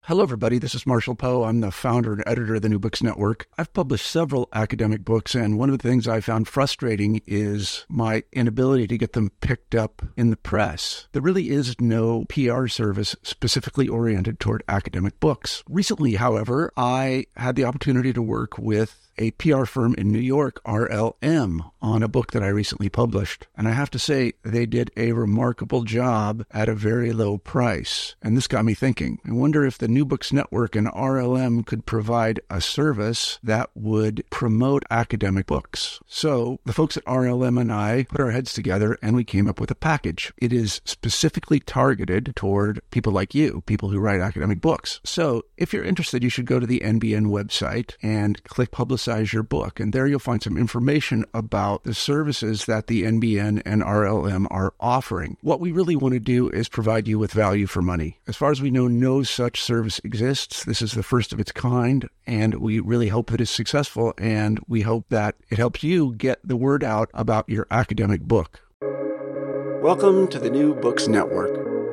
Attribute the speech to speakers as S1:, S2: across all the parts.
S1: Hello, everybody. This is Marshall Poe. I'm the founder and editor of the New Books Network. I've published several academic books, and one of the things I found frustrating is my inability to get them picked up in the press. There really is no PR service specifically oriented toward academic books. Recently, however, I had the opportunity to work with a PR firm in New York, RLM, on a book that I recently published. And I have to say, they did a remarkable job at a very low price. And this got me thinking. I wonder if the New Books Network and RLM could provide a service that would promote academic books. So the folks at RLM and I put our heads together and we came up with a package. It is specifically targeted toward people like you, people who write academic books. So if you're interested, you should go to the NBN website and click Publicize Your Book. And there you'll find some information about the services that the NBN and RLM are offering. What we really want to do is provide you with value for money. As far as we know, no such service exists. This is the first of its kind, and we really hope that it's successful, and we hope that it helps you get the word out about your academic book. Welcome to the New Books Network.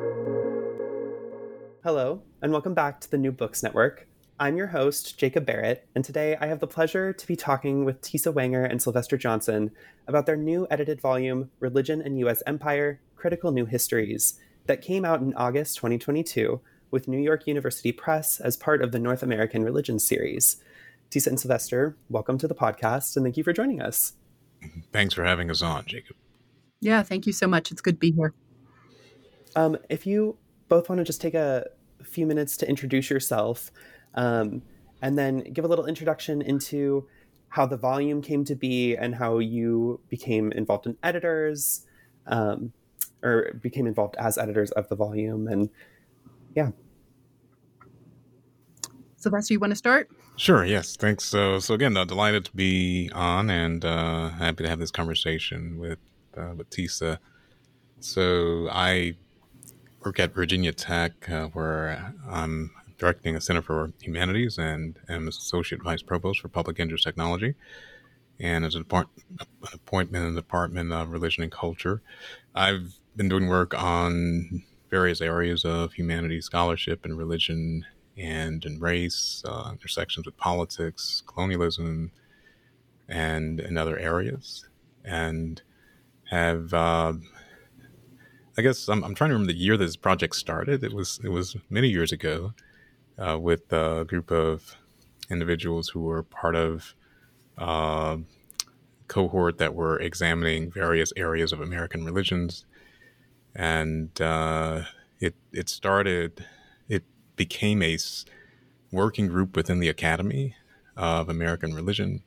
S2: Hello, and welcome back to the New Books Network. I'm your host, Jacob Barrett, and today I have the pleasure to be talking with Tisa Wenger and Sylvester Johnson about their new edited volume, Religion and U.S. Empire, Critical New Histories, that came out in August 2022 with New York University Press as part of the North American Religion series. Tisa and Sylvester, welcome to the podcast, and thank you for joining us.
S3: Thanks for having us on, Jacob.
S4: Yeah, thank you so much. It's good to be here.
S2: If you both want to just take a few minutes to introduce yourself, and then give a little introduction into how the volume came to be and how you became involved in editors, or became involved as editors of the volume. And yeah.
S4: Sylvester, you want to start?
S3: Sure, yes, thanks. So again, delighted to be on and happy to have this conversation with Tisa. So I work at Virginia Tech, where I'm directing a Center for Humanities and am Associate Vice Provost for Public Interest Technology, and as an appointment in the Department of Religion and Culture. I've been doing work on various areas of humanities scholarship and religion and in race, intersections with politics, colonialism, and in other areas. And have, I guess I'm trying to remember the year this project started. It was many years ago. With a group of individuals who were part of a cohort that were examining various areas of American religions. And it became a working group within the Academy of American Religion.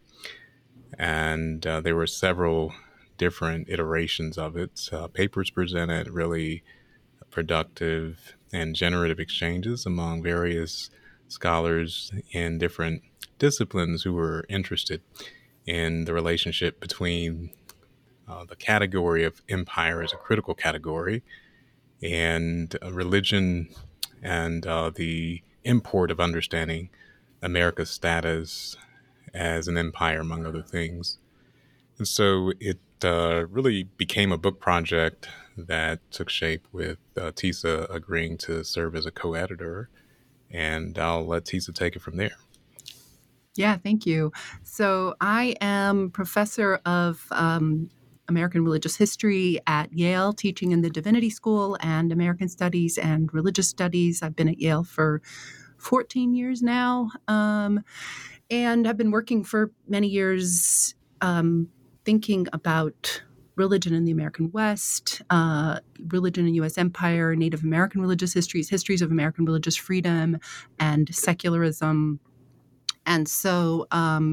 S3: And there were several different iterations of it. Papers presented, really productive and generative exchanges among various scholars in different disciplines who were interested in the relationship between the category of empire as a critical category and religion and the import of understanding America's status as an empire, among other things. And so it really became a book project that took shape with Tisa agreeing to serve as a co-editor. And I'll let Tisa take it from there.
S4: Yeah, thank you. So I am professor of American religious history at Yale, teaching in the Divinity School and American Studies and Religious Studies. I've been at Yale for 14 years now. And I've been working for many years thinking about religion in the American West, religion in U.S. empire, Native American religious histories, histories of American religious freedom, and secularism. And so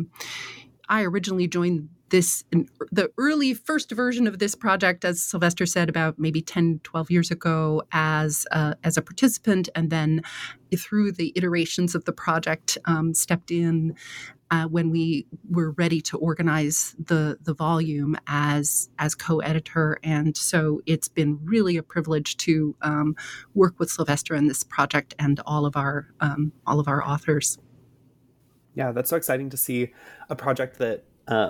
S4: I originally joined the early first version of this project, as Sylvester said, about maybe 10, 12 years ago as a participant, and then through the iterations of the project, stepped in when we were ready to organize the volume as co-editor. And so it's been really a privilege to work with Sylvester in this project and all of our authors.
S2: Yeah, that's so exciting to see a project that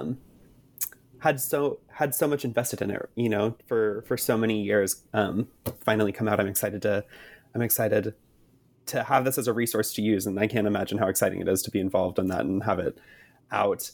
S2: had so much invested in it, for so many years, finally come out. I'm excited to have this as a resource to use, and I can't imagine how exciting it is to be involved in that and have it out.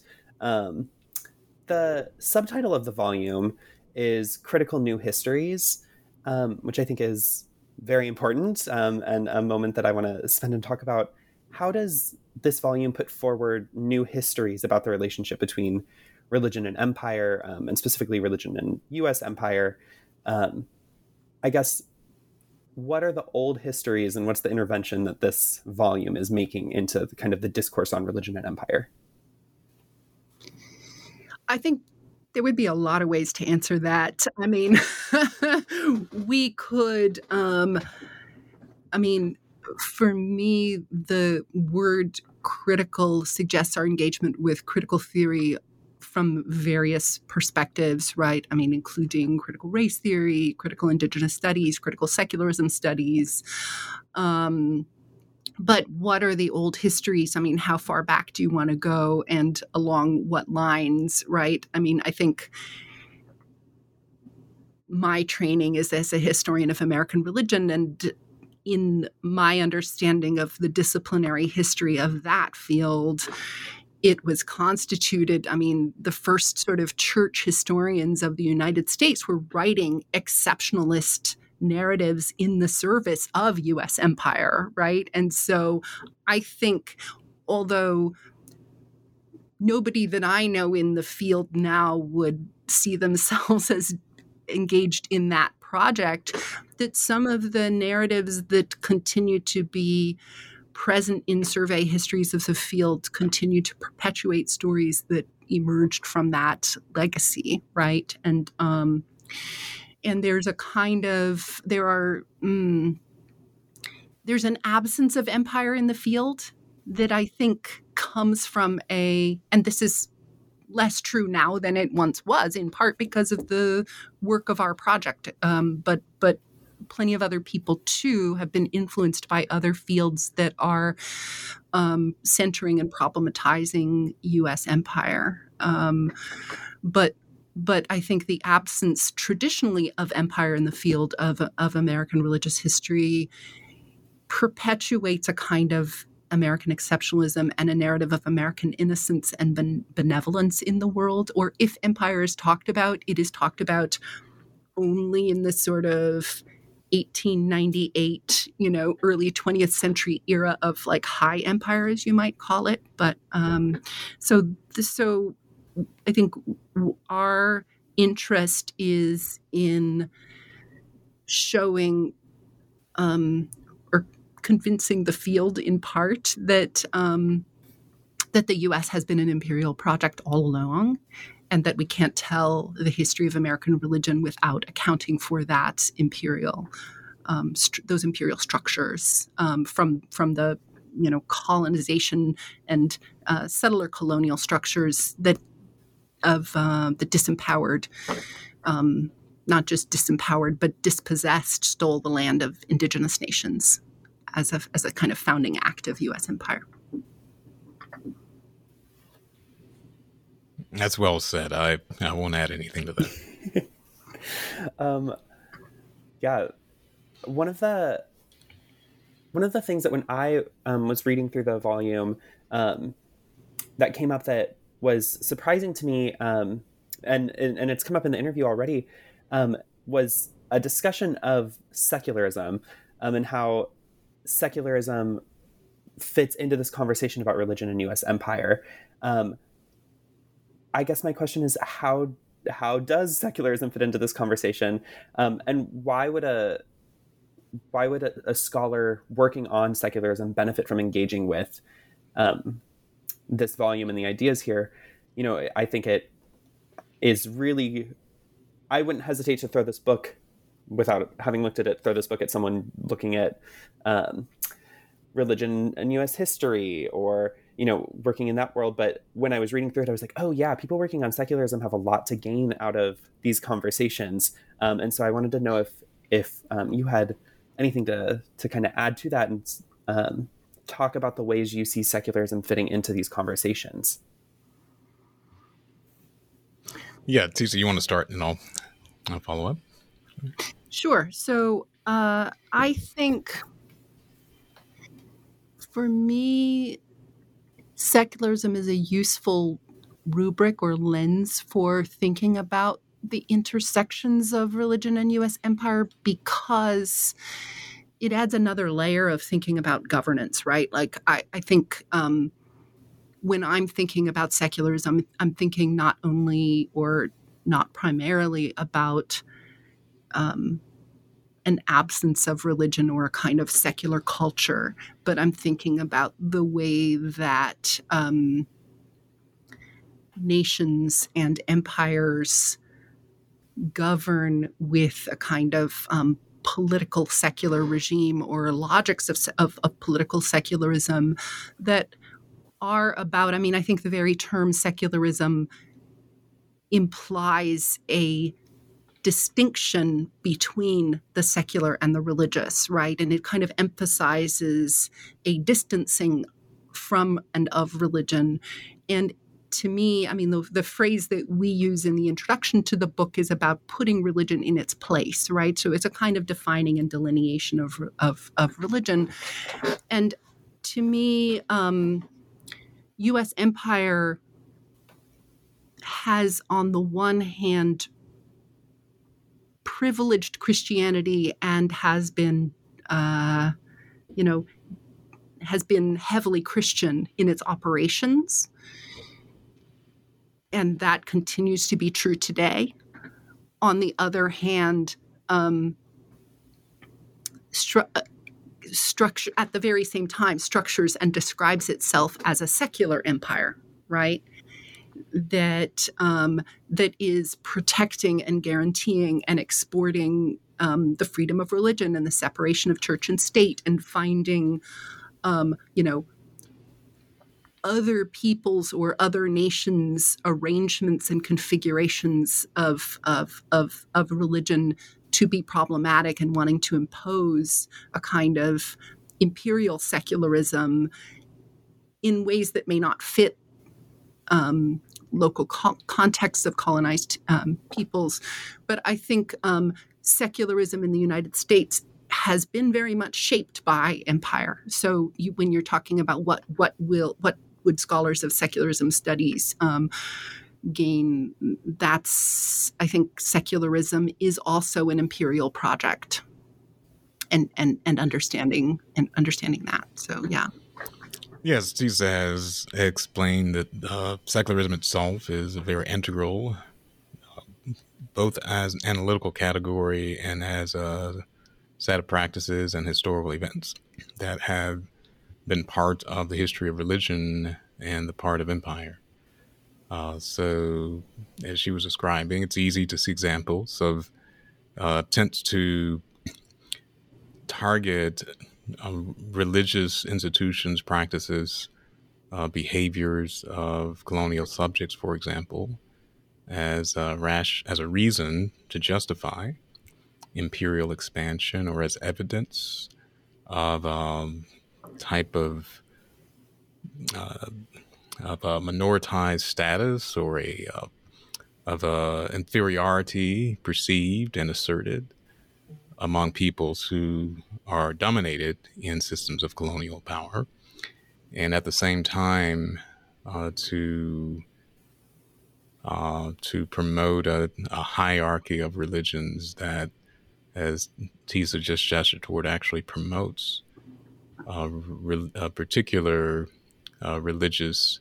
S2: The subtitle of the volume is Critical New Histories, which I think is very important, and a moment that I want to spend and talk about. How does this volume put forward new histories about the relationship between religion and empire, and specifically religion and U.S. empire? I guess, what are the old histories and what's the intervention that this volume is making into the, kind of the discourse on religion and empire?
S4: I think there would be a lot of ways to answer that. I mean, we could, for me, the word critical suggests our engagement with critical theory from various perspectives, right? I mean, including critical race theory, critical indigenous studies, critical secularism studies. But what are the old histories? I mean, how far back do you want to go and along what lines, right? I mean, I think my training is as a historian of American religion, and in my understanding of the disciplinary history of that field, it was constituted, I mean, the first sort of church historians of the United States were writing exceptionalist narratives in the service of U.S. empire, right? And so I think, although nobody that I know in the field now would see themselves as engaged in that project, that some of the narratives that continue to be present in survey histories of the field continue to perpetuate stories that emerged from that legacy, right? And there's a kind of, there's an absence of empire in the field that I think comes from and this is less true now than it once was, in part because of the work of our project, but plenty of other people too have been influenced by other fields that are centering and problematizing U.S. empire. But I think the absence traditionally of empire in the field of American religious history perpetuates a kind of American exceptionalism and a narrative of American innocence and benevolence in the world. Or if empire is talked about, it is talked about only in the sort of 1898, early 20th century era of like high empire, as you might call it. But so I think our interest is in showing or convincing the field in part that that the U.S. has been an imperial project all along, and that we can't tell the history of American religion without accounting for that imperial, those imperial structures from the colonization and settler colonial structures that of the disempowered, not just disempowered but dispossessed, stole the land of indigenous nations as a kind of founding act of U.S. empire.
S3: That's well said. I won't add anything to that.
S2: Yeah, one of the things that when I was reading through the volume that came up that was surprising to me, and it's come up in the interview already, was a discussion of secularism and how secularism fits into this conversation about religion and U.S. empire. I guess my question is, how does secularism fit into this conversation, and why would a scholar working on secularism benefit from engaging with this volume and the ideas here? I think it is really, I wouldn't hesitate to throw this book, without having looked at it, throw this book at someone looking at religion and U.S. history, or working in that world. But when I was reading through it, I was like, oh yeah, people working on secularism have a lot to gain out of these conversations. And so I wanted to know if you had anything to kind of add to that and talk about the ways you see secularism fitting into these conversations.
S3: Yeah, Tisa, you want to start and I'll follow up?
S4: Sure. So I think For me, secularism is a useful rubric or lens for thinking about the intersections of religion and U.S. empire because it adds another layer of thinking about governance, right? Like I think when I'm thinking about secularism, I'm thinking not only or not primarily about an absence of religion or a kind of secular culture, but I'm thinking about the way that nations and empires govern with a kind of political secular regime or logics of political secularism that are about, I mean, I think the very term secularism implies a distinction between the secular and the religious, right? And it kind of emphasizes a distancing from and of religion. And to me, I mean, the phrase that we use in the introduction to the book is about putting religion in its place, right? So it's a kind of defining and delineation of religion. And to me, U.S. empire has, on the one hand, privileged Christianity and has been, has been heavily Christian in its operations. And that continues to be true today. On the other hand, structure at the very same time structures and describes itself as a secular empire, right? That is protecting and guaranteeing and exporting the freedom of religion and the separation of church and state, and finding, other people's or other nations' arrangements and configurations of religion to be problematic, and wanting to impose a kind of imperial secularism in ways that may not fit local contexts of colonized peoples. But I think secularism in the United States has been very much shaped by empire. So when you're talking about what would scholars of secularism studies gain, that's, I think secularism is also an imperial project, and understanding that. So yeah.
S3: Yes, Tisa has explained that secularism itself is very integral, both as an analytical category and as a set of practices and historical events that have been part of the history of religion and the part of empire. So, as she was describing, it's easy to see examples of attempts to target religious institutions, practices, behaviors of colonial subjects, for example, as a reason to justify imperial expansion, or as evidence of type of a minoritized status, or of inferiority perceived and asserted among peoples who are dominated in systems of colonial power, and at the same time to promote a hierarchy of religions that, as Tisa just gestured toward, actually promotes a particular religious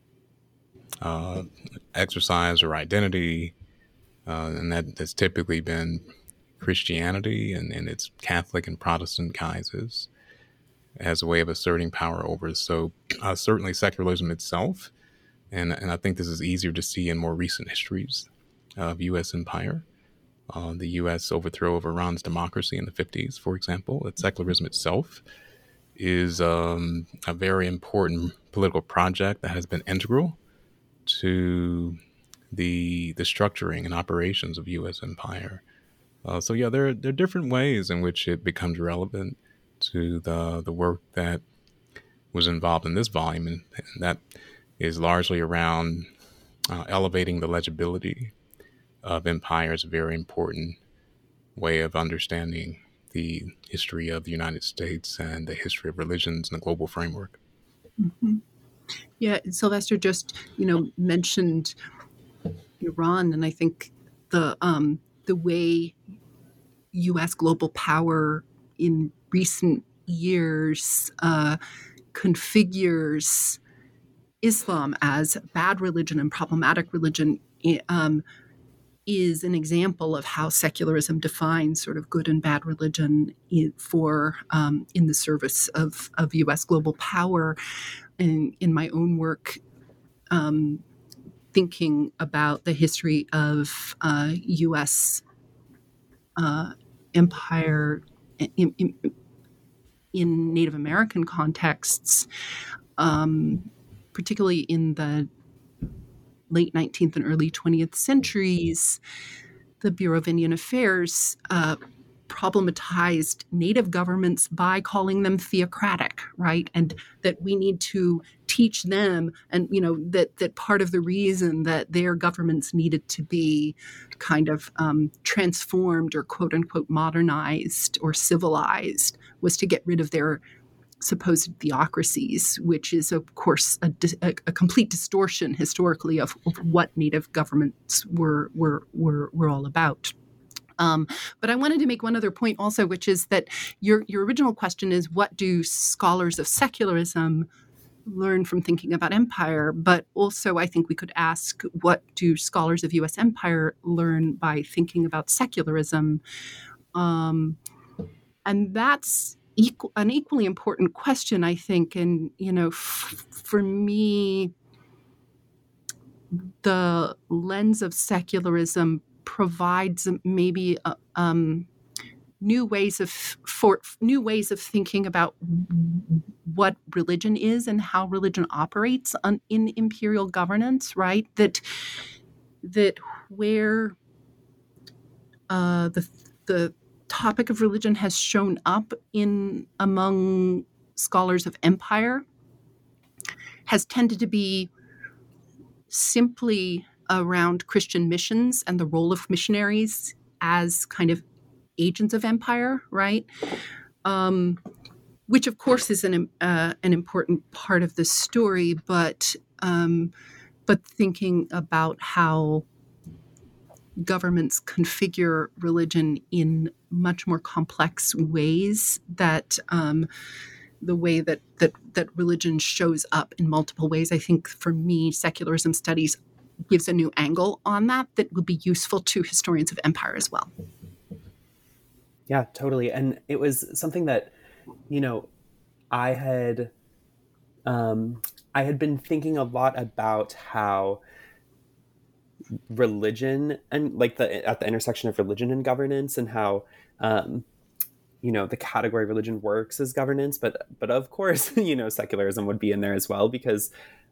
S3: exercise or identity, and that has typically been Christianity and its Catholic and Protestant guises, as a way of asserting power over. So certainly secularism itself, and I think this is easier to see in more recent histories of U.S. empire. The U.S. overthrow of Iran's democracy in the 50s, for example, that secularism itself is a very important political project that has been integral to the structuring and operations of U.S. empire. So yeah, there are different ways in which it becomes relevant to the work that was involved in this volume, and that is largely around elevating the legibility of empire as a very important way of understanding the history of the United States and the history of religions in a global framework.
S4: Mm-hmm. Yeah, Sylvester just, mentioned Iran, and I think the way U.S. global power in recent years configures Islam as bad religion and problematic religion is an example of how secularism defines sort of good and bad religion in the service of U.S. global power. In my own work, thinking about the history of U.S. empire in Native American contexts, particularly in the late 19th and early 20th centuries, the Bureau of Indian Affairs problematized Native governments by calling them theocratic, right? And that we need to teach them, and that part of the reason that their governments needed to be kind of transformed or quote unquote modernized or civilized was to get rid of their supposed theocracies, which is of course a complete distortion historically of what Native governments were all about. But I wanted to make one other point also, which is that your original question is, what do scholars of secularism learn from thinking about empire? But also I think we could ask, what do scholars of U.S. empire learn by thinking about secularism? And that's an equally important question, I think. And, for me, the lens of secularism provides maybe new ways of thinking about what religion is and how religion operates in imperial governance, right? That where the topic of religion has shown up among scholars of empire has tended to be simply around Christian missions and the role of missionaries as kind of agents of empire, right? Which of course is an important part of the story, but thinking about how governments configure religion in much more complex ways, that the way that religion shows up in multiple ways. I think for me, secularism studies gives a new angle on that would be useful to historians of empire as well.
S2: Yeah, totally. And it was something that, I had been thinking a lot about how religion and at the intersection of religion and governance, and how the category religion works as governance, but of course secularism would be in there as well, because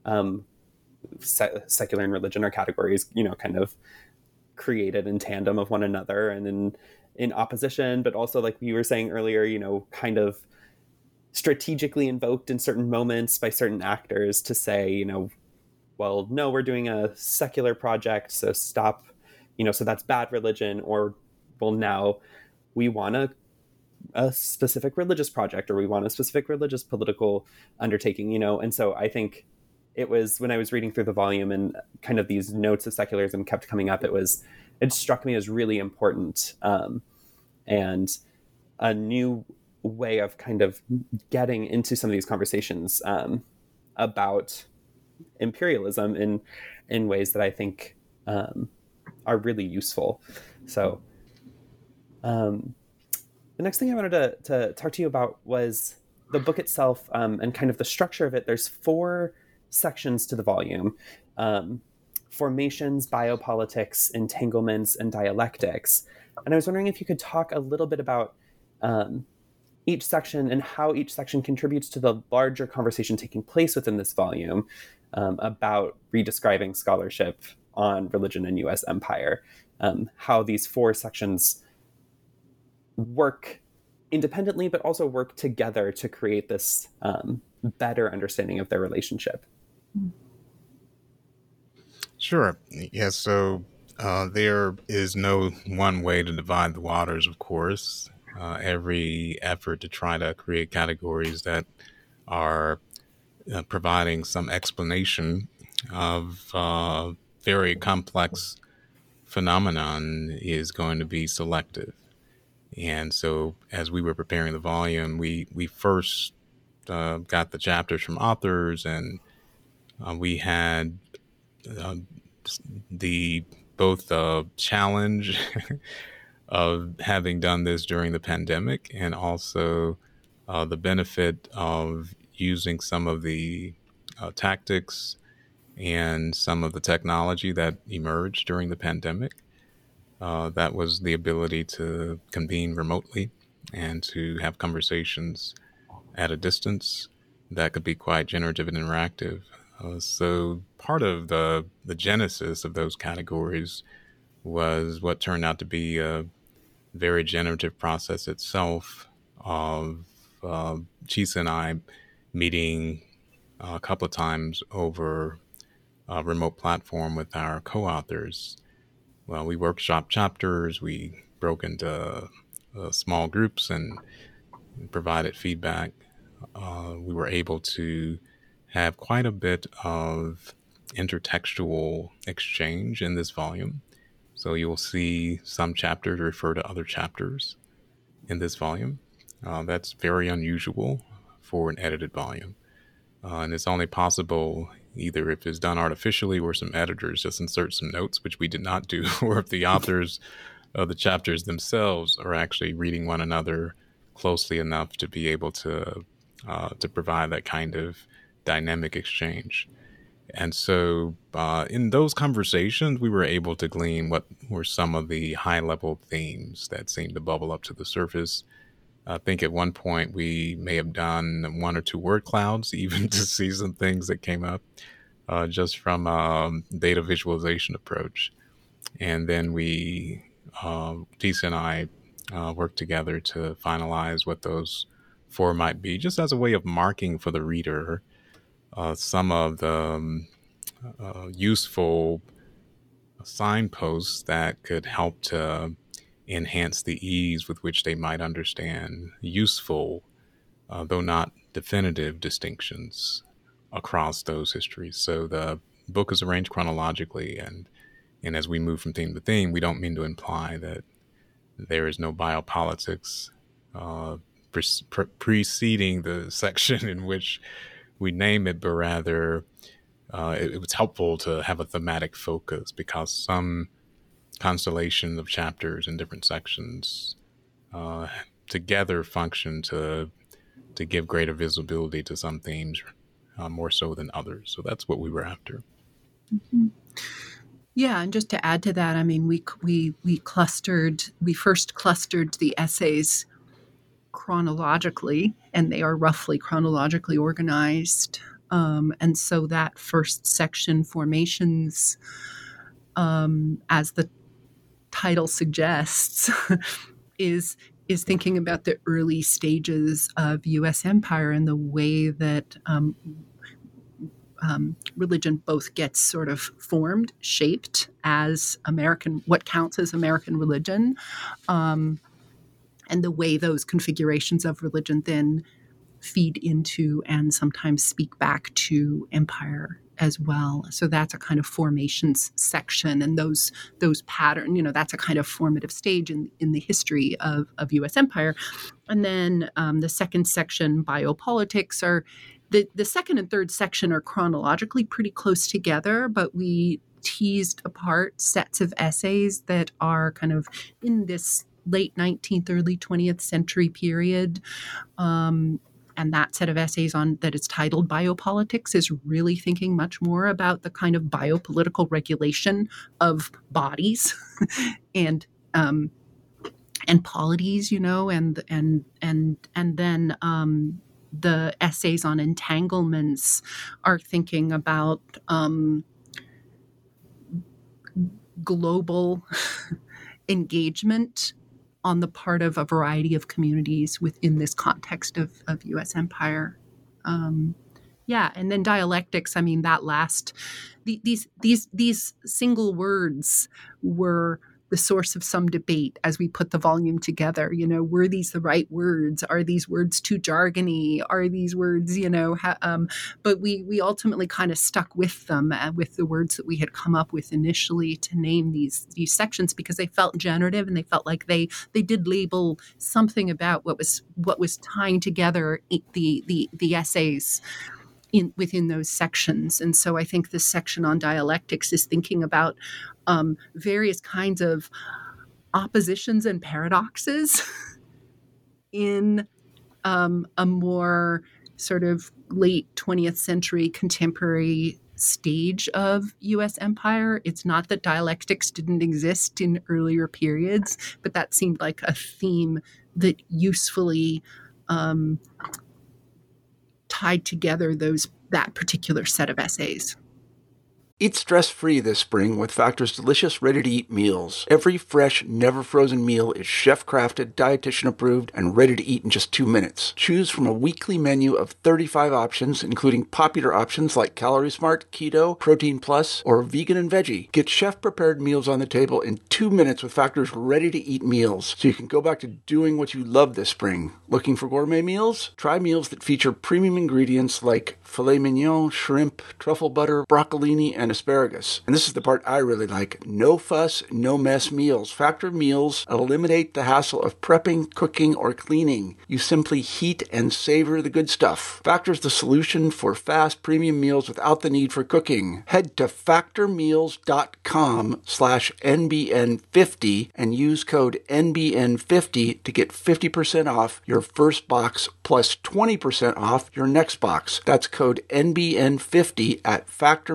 S2: secular and religion are categories kind of created in tandem of one another and in opposition, but also, like you were saying earlier, kind of strategically invoked in certain moments by certain actors to say, well, no, we're doing a secular project, so stop, so that's bad religion, or, well, now we want a specific religious project, or we want a specific religious political undertaking, and so I think it was when I was reading through the volume and kind of these notes of secularism kept coming up, it struck me as really important, and a new way of kind of getting into some of these conversations about imperialism in ways that I think are really useful. So the next thing I wanted to talk to you about was the book itself, and kind of the structure of it. There's 4 sections to the volume: formations, biopolitics, entanglements, and dialectics. And I was wondering if you could talk a little bit about each section and how each section contributes to the larger conversation taking place within this volume about redescribing scholarship on religion and U.S. empire, how these 4 sections work independently, but also work together to create this better understanding of their relationship.
S3: Sure. Yeah, so there is no one way to divide the waters, of course. every effort to try to create categories that are providing some explanation of very complex phenomenon is going to be selective. And so as we were preparing the volume, we first got the chapters from authors, and we had the both the challenge of having done this during the pandemic, and also the benefit of using some of the tactics and some of the technology that emerged during the pandemic. That was the ability to convene remotely and to have conversations at a distance that could be quite generative and interactive. So part of the genesis of those categories was what turned out to be a very generative process itself of Chisa and I meeting a couple of times over a remote platform with our co-authors. Well, we workshop chapters, we broke into small groups and provided feedback. We were able to have quite a bit of intertextual exchange in this volume. So you'll see some chapters refer to other chapters in this volume. That's very unusual for an edited volume. And it's only possible either if it's done artificially or some editors just insert some notes, which we did not do, or if the authors of the chapters themselves are actually reading one another closely enough to be able to provide that kind of dynamic exchange. And so in those conversations, we were able to glean what were some of the high-level themes that seemed to bubble up to the surface. I think at one point we may have done one or two word clouds even to see some things that came up just from a data visualization approach. And then we, Tisa and I, worked together to finalize what those four might be, just as a way of marking for the reader some of the useful signposts that could help to enhance the ease with which they might understand useful, though not definitive, distinctions across those histories. So the book is arranged chronologically, and as we move from theme to theme, we don't mean to imply that there is no biopolitics preceding the section in which we name it, but rather it was helpful to have a thematic focus because some constellation of chapters in different sections together function to give greater visibility to some themes more so than others. So that's what we were after.
S4: Mm-hmm. Yeah, and just to add to that, I mean, we first clustered the essays chronologically, and they are roughly chronologically organized. And so that first section, Formations, as the title suggests, is thinking about the early stages of U.S. empire and the way that religion both gets sort of formed, shaped as what counts as American religion, and the way those configurations of religion then feed into and sometimes speak back to empire as well. So that's a kind of formations section, and those pattern, that's a kind of formative stage in the history of U.S. empire. And then the second section, biopolitics, are the second and third section are chronologically pretty close together, but we teased apart sets of essays that are kind of in this late 19th, early 20th century period. And that set of essays that is titled Biopolitics is really thinking much more about the kind of biopolitical regulation of bodies and polities, and then the essays on entanglements are thinking about global engagement on the part of a variety of communities within this context of U.S. empire. And then dialectics. I mean, these single words were the source of some debate as we put the volume together. Were these the right words? Are these words too jargony? Are these words, but we ultimately kind of stuck with them, with the words that we had come up with initially to name these sections, because they felt generative and they felt like they did label something about what was tying together the essays within those sections. And so I think this section on dialectics is thinking about various kinds of oppositions and paradoxes in a more sort of late 20th century contemporary stage of U.S. empire. It's not that dialectics didn't exist in earlier periods, but that seemed like a theme that usefully tied together that particular set of essays.
S1: Eat stress-free this spring with Factor's delicious, ready-to-eat meals. Every fresh, never-frozen meal is chef-crafted, dietitian-approved, and ready to eat in just 2 minutes. Choose from a weekly menu of 35 options, including popular options like Calorie Smart, Keto, Protein Plus, or Vegan and Veggie. Get chef-prepared meals on the table in 2 minutes with Factor's ready-to-eat meals, so you can go back to doing what you love this spring. Looking for gourmet meals? Try meals that feature premium ingredients like filet mignon, shrimp, truffle butter, broccolini, and asparagus. And this is the part I really like. No fuss, no mess meals. Factor meals eliminate the hassle of prepping, cooking, or cleaning. You simply heat and savor the good stuff. Factor's the solution for fast premium meals without the need for cooking. Head to factormeals.com/NBN50 and use code NBN50 to get 50% off your first box plus 20% off your next box. That's code NBN50 at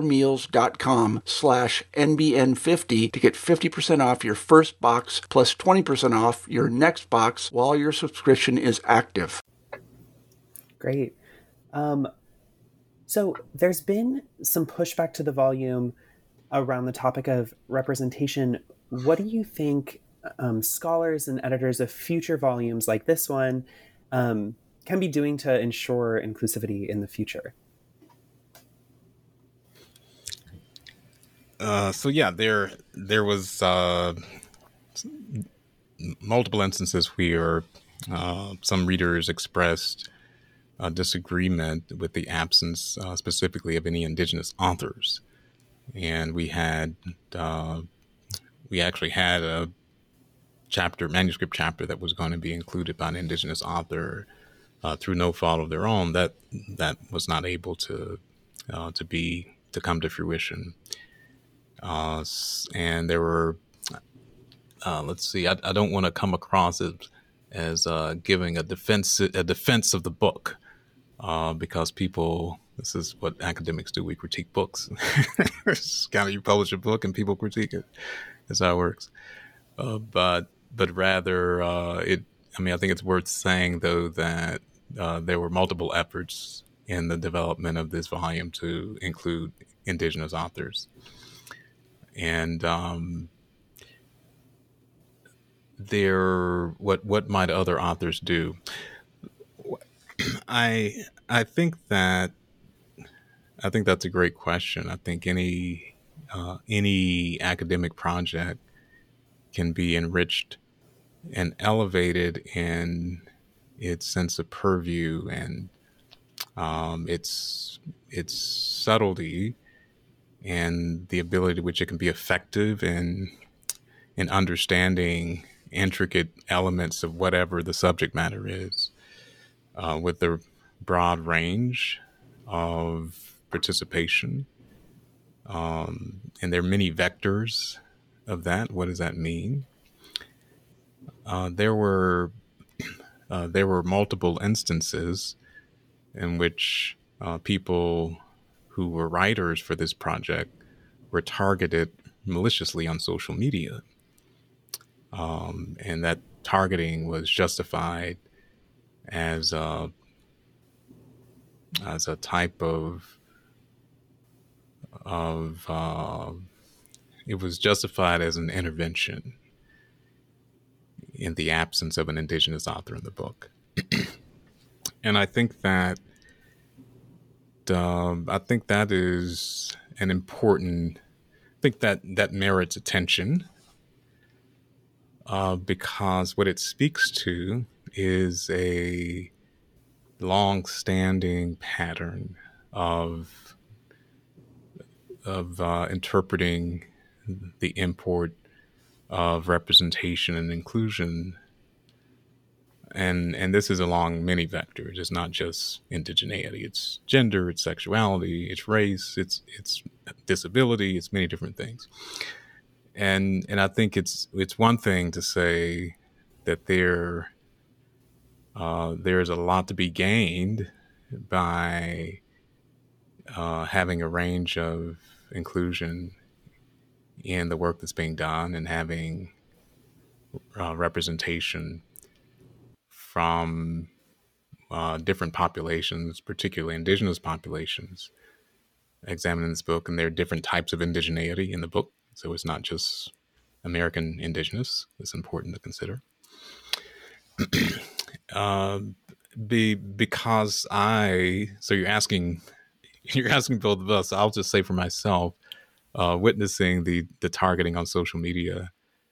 S1: factormeals.com/NBN50 to get 50% off your first box plus 20% off your next box while your subscription is active.
S2: Great. So there's been some pushback to the volume around the topic of representation. What do you think scholars and editors of future volumes like this one can be doing to ensure inclusivity in the future?
S3: There was multiple instances where some readers expressed disagreement with the absence specifically of any indigenous authors. And we actually had a manuscript chapter that was going to be included by an indigenous author through no fault of their own that was not able to come to fruition. And there were, I don't want to come across as giving a defense of the book, because this is what academics do. We critique books. It's kind of, you publish a book and people critique it. That's how it works. But rather, I think it's worth saying though that there were multiple efforts in the development of this volume to include indigenous authors. And what might other authors do? I think that's a great question. I think any academic project can be enriched and elevated in its sense of purview and its subtlety, and the ability to which it can be effective in understanding intricate elements of whatever the subject matter is, with the broad range of participation. And there are many vectors of that. What does that mean? There were multiple instances in which people who were writers for this project were targeted maliciously on social media. And that targeting was justified as a type of it was justified as an intervention in the absence of an indigenous author in the book. And I think that is an important, I think that merits attention. because what it speaks to is a long-standing pattern of interpreting the import of representation and inclusion, and this is along many vectors. It's not just indigeneity; it's gender, it's sexuality, it's race, it's disability, it's many different things. And I think it's one thing to say that there's a lot to be gained by having a range of inclusion in the work that's being done, and having representation from different populations, particularly indigenous populations, examined in this book. And there are different types of indigeneity in the book, so it's not just American indigenous. It's important to consider. Because so you're asking both of us. I'll just say for myself, witnessing the targeting on social media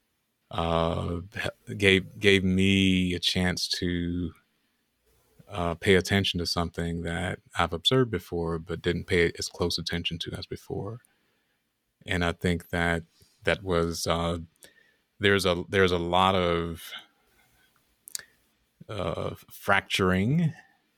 S3: gave me a chance to pay attention to something that I've observed before, but didn't pay as close attention to as before. And I think that was there's a lot of fracturing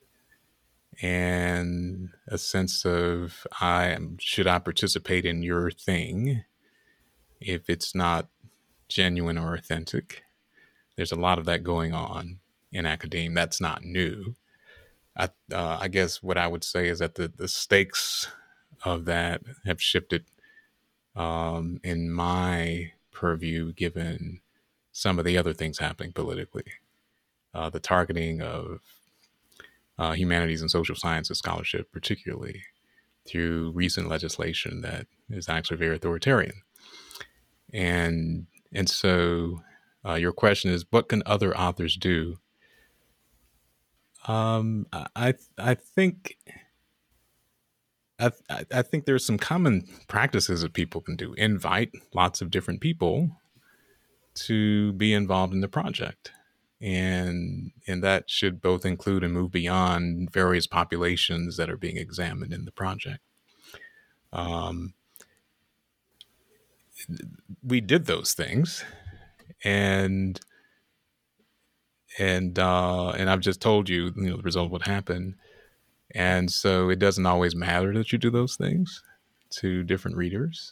S3: and a sense of should I participate in your thing if it's not genuine or authentic. There's a lot of that going on in academia. That's not new. I guess what I would say is that the stakes of that have shifted in my purview, given some of the other things happening politically. The targeting of humanities and social sciences scholarship, particularly through recent legislation that is actually very authoritarian. And so your question is, what can other authors do? I think there's some common practices that people can do. Invite lots of different people to be involved in the project. And that should both include and move beyond various populations that are being examined in the project. We did those things, and I've just told you, the result of what happened. And so it doesn't always matter that you do those things to different readers.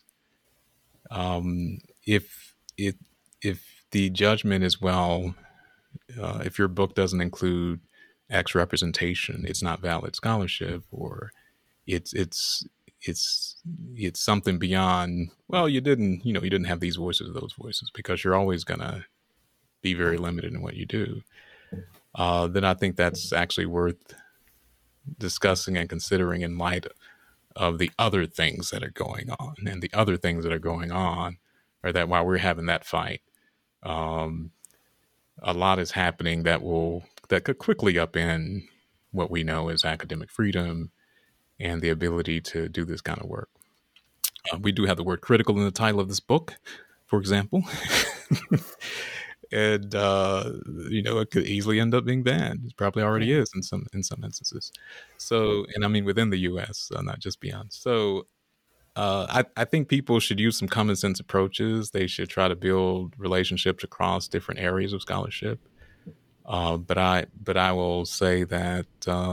S3: If the judgment is, well, if your book doesn't include X representation, it's not valid scholarship, or it's something beyond, well, you didn't have these voices or those voices, because you're always going to be very limited in what you do, then I think that's actually worth discussing and considering in light of the other things that are going on. And the other things that are going on are that while we're having that fight, a lot is happening that could quickly upend what we know as academic freedom and the ability to do this kind of work. We do have the word critical in the title of this book, for example. And it could easily end up being banned. It probably already is in some instances. So, and I mean within the U.S., not just beyond. So, I think people should use some common sense approaches. They should try to build relationships across different areas of scholarship. But I will say that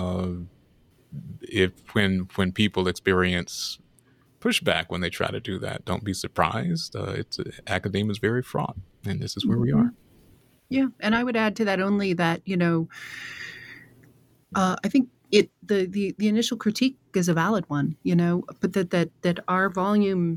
S3: when people experience pushback when they try to do that, don't be surprised. Academia is very fraught, and this is where we are.
S4: Yeah, and I would add to that only that I think the initial critique is a valid one, but that our volume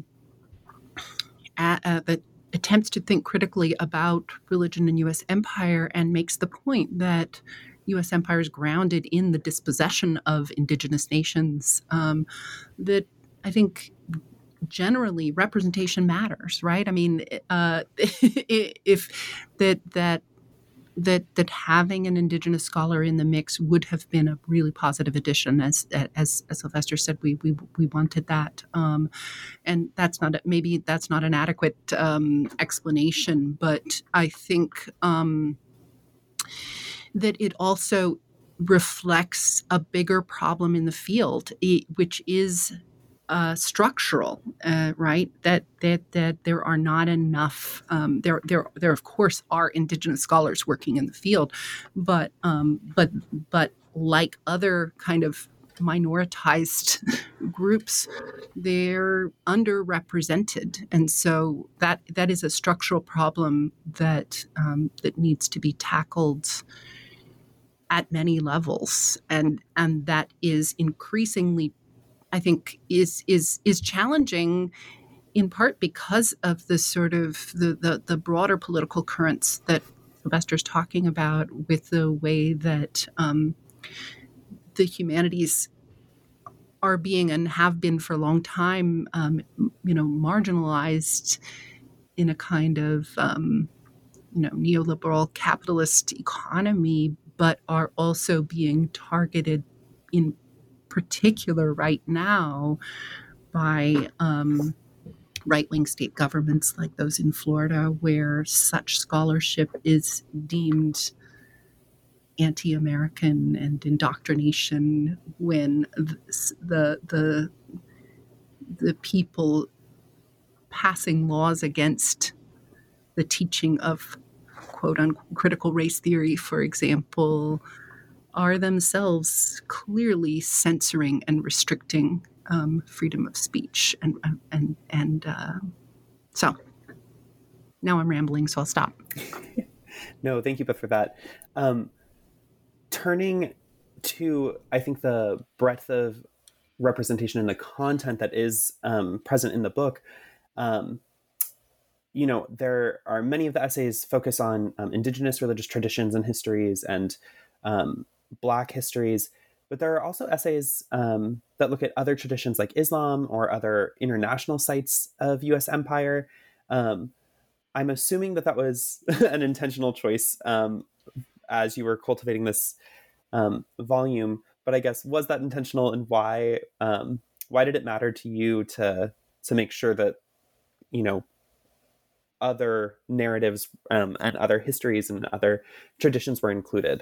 S4: that attempts to think critically about religion and U.S. empire and makes the point that U.S. empire is grounded in the dispossession of indigenous nations, that I think generally representation matters, right? I mean, if that that having an Indigenous scholar in the mix would have been a really positive addition. As Sylvester said, we wanted that, and maybe that's not an adequate explanation, but I think that it also reflects a bigger problem in the field, which is structural, right? That there are not enough. There of course are Indigenous scholars working in the field, but like other kind of minoritized groups, they're underrepresented, and so that is a structural problem that needs to be tackled at many levels, and that is increasingly, I think, is challenging, in part because of the sort of the broader political currents that Sylvester's talking about, with the way that the humanities are being and have been for a long time, marginalized in a kind of neoliberal capitalist economy, but are also being targeted in particular right now by right-wing state governments like those in Florida, where such scholarship is deemed anti-American and indoctrination, when the people passing laws against the teaching of quote-unquote critical race theory, for example, are themselves clearly censoring and restricting freedom of speech. And so now I'm rambling, so I'll stop.
S2: No, thank you both for that. Turning to, I think, the breadth of representation and the content that is present in the book, there are many of the essays focus on Indigenous religious traditions and histories and Black histories, but there are also essays that look at other traditions like Islam or other international sites of U.S. empire. I'm assuming that was an intentional choice as you were cultivating this volume, but I guess, was that intentional, and why did it matter to you to make sure that, other narratives and other histories and other traditions were included?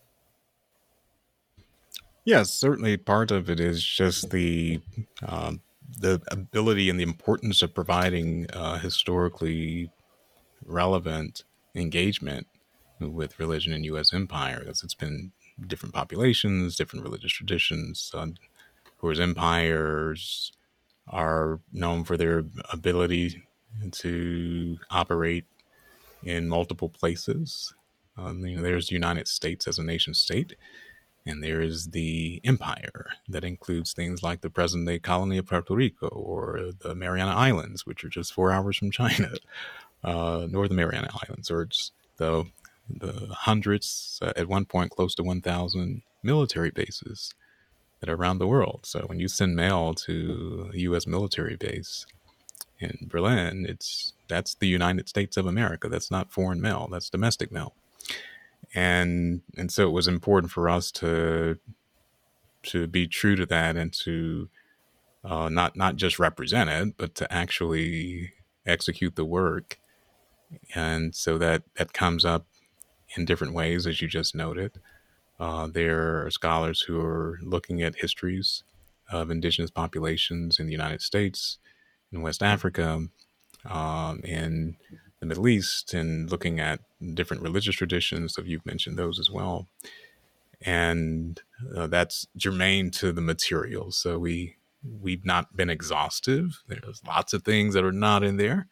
S3: Yes, certainly part of it is just the ability and the importance of providing historically relevant engagement with religion in U.S. empire, as it's been different populations, different religious traditions, whereas empires are known for their ability to operate in multiple places. There's the United States as a nation state, and there is the empire that includes things like the present-day colony of Puerto Rico or the Mariana Islands, which are just 4 hours from China, Northern Mariana Islands, or it's the hundreds, at one point close to 1,000 military bases that are around the world. So when you send mail to a U.S. military base in Berlin, that's the United States of America. That's not foreign mail. That's domestic mail. And so it was important for us to be true to that, and to not just represent it, but to actually execute the work. And so that comes up in different ways, as you just noted. There are scholars who are looking at histories of indigenous populations in the United States, in West Africa, in the Middle East, and looking at different religious traditions. So you've mentioned those as well. And that's germane to the material. So we've not been exhaustive. There's lots of things that are not in there.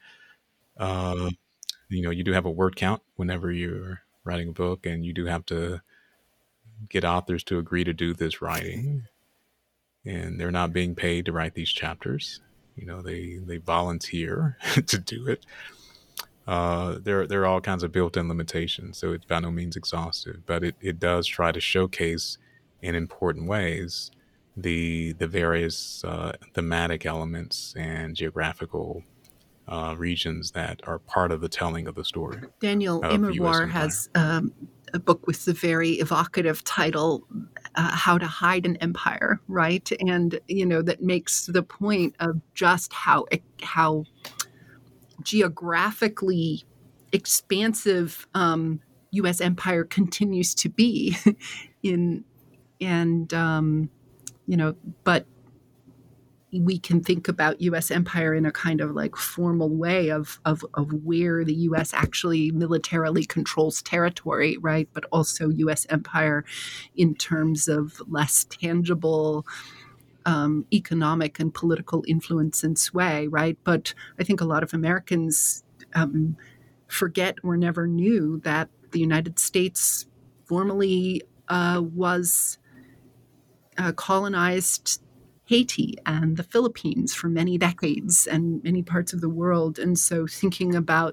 S3: You do have a word count whenever you're writing a book, and you do have to get authors to agree to do this writing. And they're not being paid to write these chapters. They volunteer to do it. There are all kinds of built-in limitations, so it's by no means exhaustive, but it does try to showcase in important ways the various thematic elements and geographical regions that are part of the telling of the story.
S4: Daniel
S3: of the U.S.
S4: Immerwahr
S3: empire.
S4: has a book with the very evocative title, How to Hide an Empire, right? And, that makes the point of just how geographically expansive U.S. empire continues to be but we can think about U.S. empire in a kind of like formal way of where the U.S. actually militarily controls territory, right? But also U.S. empire in terms of less tangible economic and political influence and sway, right? But I think a lot of Americans forget or never knew that the United States formally was colonized Haiti and the Philippines for many decades and many parts of the world. And so thinking about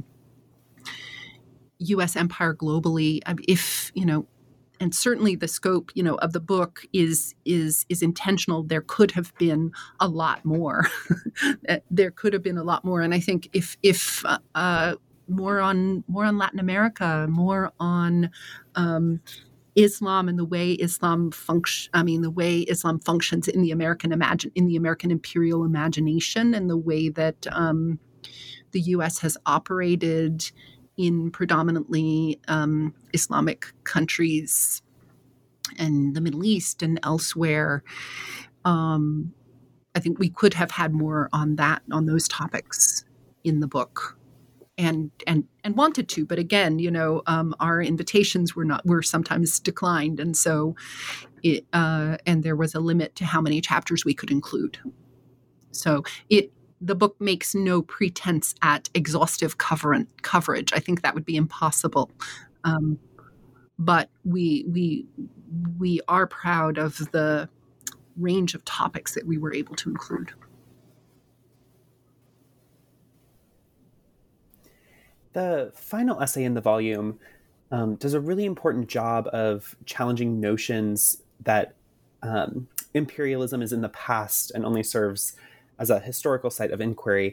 S4: U.S. empire globally, and certainly the scope, of the book is intentional. There could have been a lot more. There could have been a lot more. And I think if more on Latin America, more on Islam and the way Islam functions in the American imperial imagination, and the way that the U.S. has operated in predominantly Islamic countries and the Middle East and elsewhere. I think we could have had more on those topics in the book. And wanted to, but again, our invitations were sometimes declined, and so and there was a limit to how many chapters we could include. So the book makes no pretense at exhaustive coverage. I think that would be impossible, but we are proud of the range of topics that we were able to include.
S2: The final essay in the volume does a really important job of challenging notions that imperialism is in the past and only serves as a historical site of inquiry.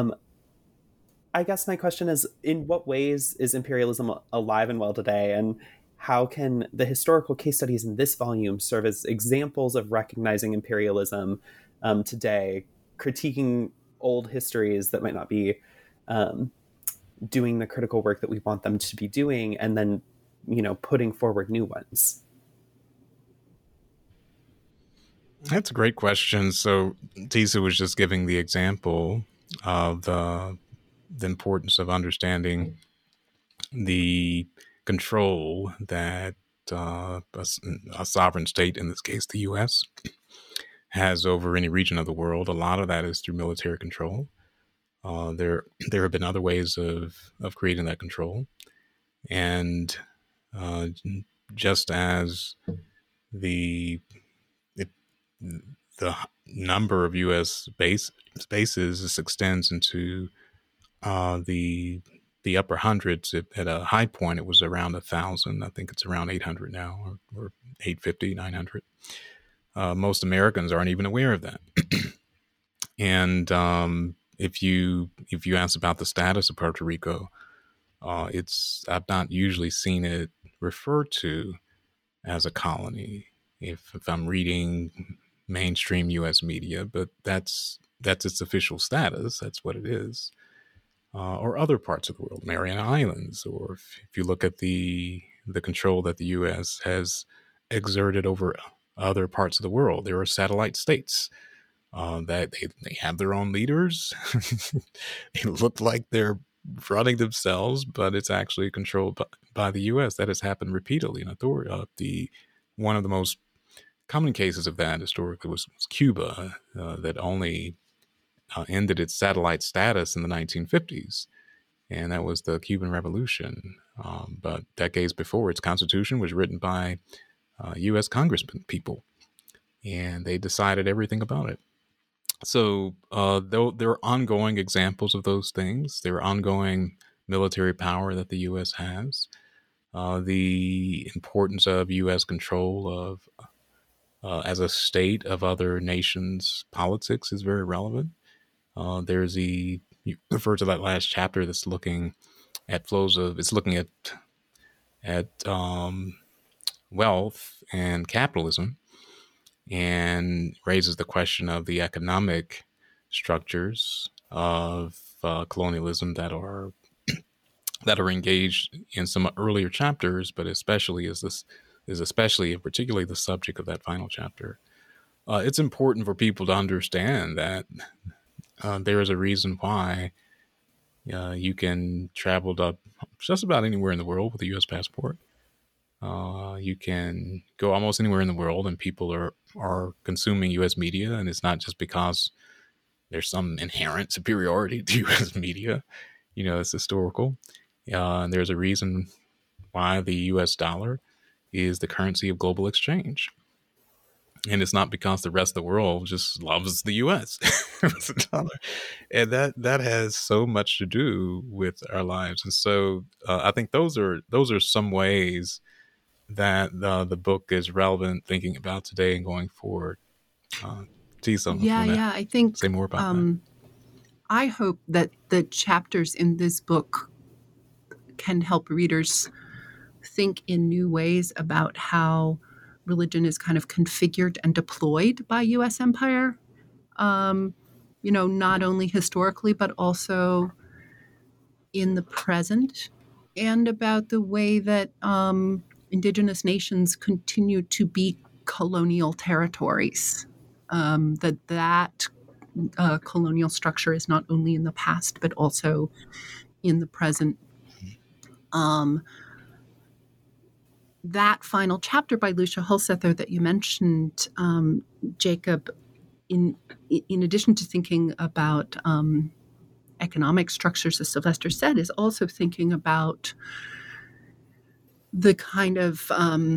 S2: I guess my question is, in what ways is imperialism alive and well today? And how can the historical case studies in this volume serve as examples of recognizing imperialism today, critiquing old histories that might not be doing the critical work that we want them to be doing, and then, putting forward new ones?
S3: That's a great question. So Tisa was just giving the example of the importance of understanding the control that a sovereign state, in this case the U.S., has over any region of the world. A lot of that is through military control. There have been other ways of creating that control, and just as the number of U.S. bases, this extends into the upper hundreds. At a high point, it was around 1,000. I think it's around 800 now, or 850, 900. Most Americans aren't even aware of that, and if you ask about the status of Puerto Rico, I've not usually seen it referred to as a colony if I'm reading mainstream U.S. media, but that's its official status. That's what it is. Or other parts of the world, Mariana Islands, or if you look at the control that the U.S. has exerted over other parts of the world, there are satellite states. That they have their own leaders. They look like they're running themselves, but it's actually controlled by the U.S. That has happened repeatedly in authority. One of the most common cases of that historically was Cuba, that only ended its satellite status in the 1950s, and that was the Cuban Revolution. But decades before, its constitution was written by U.S. congressmen, people, and they decided everything about it. So though there are ongoing examples of those things, there are ongoing military power that the U.S. has. The importance of U.S. control of as a state of other nations' politics is very relevant. There's the you refer to that last chapter that's looking at it's looking at wealth and capitalism, and raises the question of the economic structures of colonialism that are engaged in some earlier chapters, but especially and particularly the subject of that final chapter. It's important for people to understand that there is a reason why you can travel to just about anywhere in the world with a U.S. passport. You can go almost anywhere in the world, and people are consuming U.S. media, and it's not just because there's some inherent superiority to U.S. media. It's historical. And there's a reason why the U.S. dollar is the currency of global exchange. And it's not because the rest of the world just loves the U.S. It's a dollar. And that has so much to do with our lives. And so I think those are some ways that the book is relevant thinking about today and going forward. Tisa,
S4: yeah, I think
S3: say more about that.
S4: I hope that the chapters in this book can help readers think in new ways about how religion is kind of configured and deployed by U.S. empire, not only historically, but also in the present, and about the way that indigenous nations continue to be colonial territories, that colonial structure is not only in the past, but also in the present. That final chapter by Lucia Hulsether that you mentioned, Jacob, in addition to thinking about economic structures, as Sylvester said, is also thinking about the kind of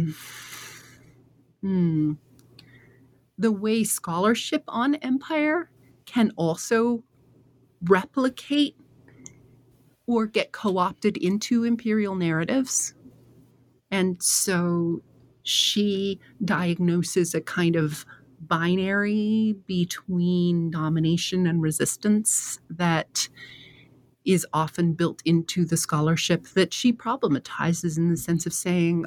S4: the way scholarship on empire can also replicate or get co-opted into imperial narratives. And so she diagnoses a kind of binary between domination and resistance that is often built into the scholarship that she problematizes, in the sense of saying,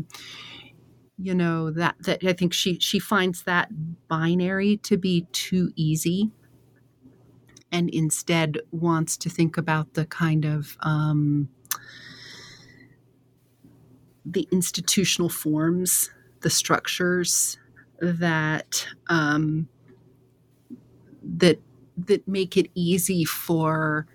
S4: that I think she finds that binary to be too easy, and instead wants to think about the kind of the institutional forms, the structures that that make it easy for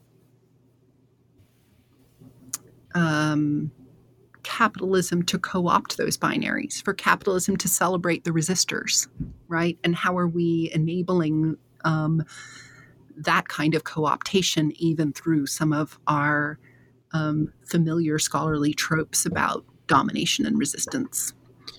S4: capitalism to co-opt those binaries, for capitalism to celebrate the resistors, right? And how are we enabling that kind of co-optation even through some of our familiar scholarly tropes about domination and resistance?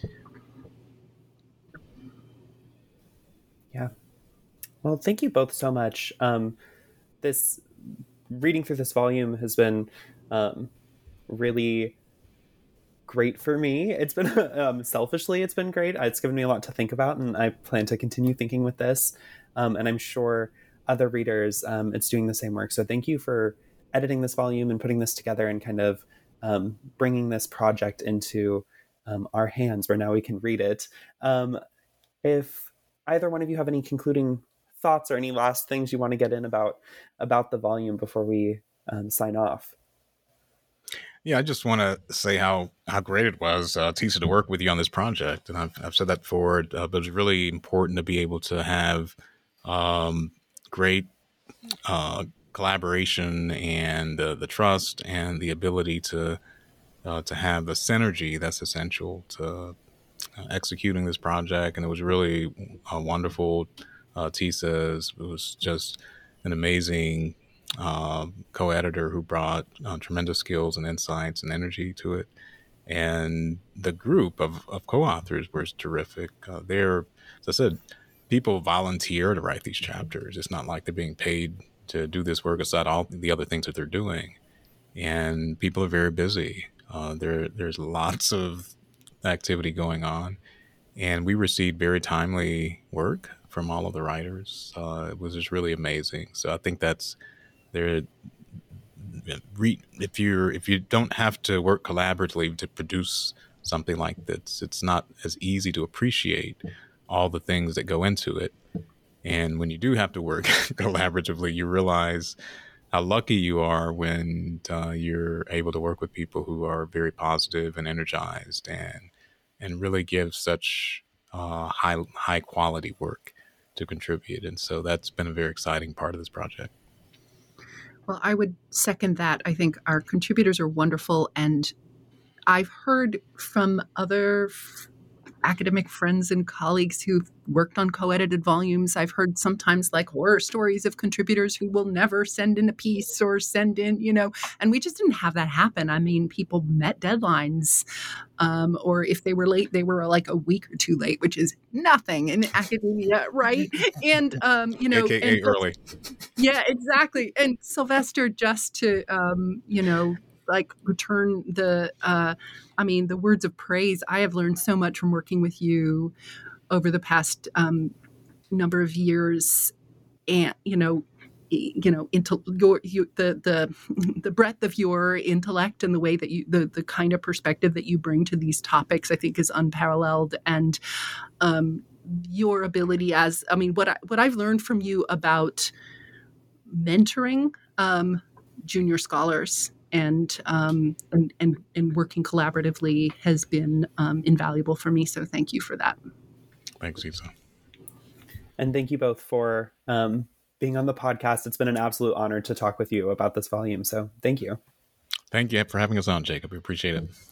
S2: Yeah. Well, thank you both so much. This reading through this volume has been really great for me. It's been selfishly, it's been great. It's given me a lot to think about, and I plan to continue thinking with this. And I'm sure other readers, it's doing the same work. So thank you for editing this volume and putting this together and kind of bringing this project into our hands where now we can read it. If either one of you have any concluding thoughts or any last things you want to get in about the volume before we sign off.
S3: Yeah, I just want to say how great it was, Tisa, to work with you on this project. And I've said that before, but it's really important to be able to have great collaboration and the trust and the ability to have the synergy that's essential to executing this project. And it was really wonderful. Tisa was just an amazing co-editor who brought tremendous skills and insights and energy to it. And the group of co-authors was terrific. As I said, people volunteer to write these chapters. It's not like they're being paid to do this work aside all the other things that they're doing. And people are very busy. There's lots of activity going on. And we received very timely work from all of the writers. It was just really amazing. So I think that's There, if you don't have to work collaboratively to produce something like this, it's not as easy to appreciate all the things that go into it. And when you do have to work collaboratively, you realize how lucky you are when you're able to work with people who are very positive and energized and really give such high quality work to contribute. And so that's been a very exciting part of this project.
S4: Well, I would second that. I think our contributors are wonderful, and I've heard from other academic friends and colleagues who've worked on co-edited volumes. I've heard sometimes like horror stories of contributors who will never send in a piece or send in, and we just didn't have that happen. I mean, people met deadlines, or if they were late, they were like a week or two late, which is nothing in academia, right? And,
S3: AKA
S4: and,
S3: early.
S4: Yeah, exactly. And Sylvester, just to, return the words of praise. I have learned so much from working with you over the past number of years, and into the breadth of your intellect and the way that you the kind of perspective that you bring to these topics, I think, is unparalleled. And your ability what I've learned from you about mentoring junior scholars and working collaboratively has been invaluable for me. So thank you for that.
S3: Thanks, Isa.
S2: And thank you both for being on the podcast. It's been an absolute honor to talk with you about this volume. So thank you.
S3: Thank you for having us on, Jacob. We appreciate it.